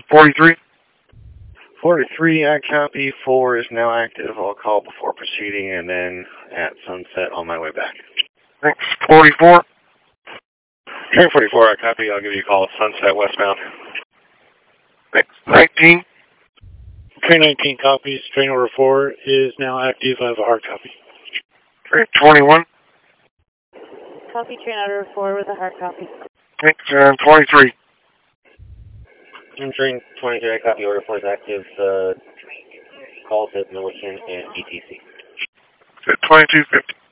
43. 43, I copy. 4 is now active. I'll call before proceeding and then at sunset on my way back. Thanks. 44. Train 44, I copy. I'll give you a call at sunset westbound. Thanks. 19. Train 19 copies. Train order 4 is now active. I have a hard copy. Train 21. Copy train order 4 with a hard copy. Thanks. 23. I'm train 23, I copy. Order 4 is active. Calls at Milliken and ETC. 2250.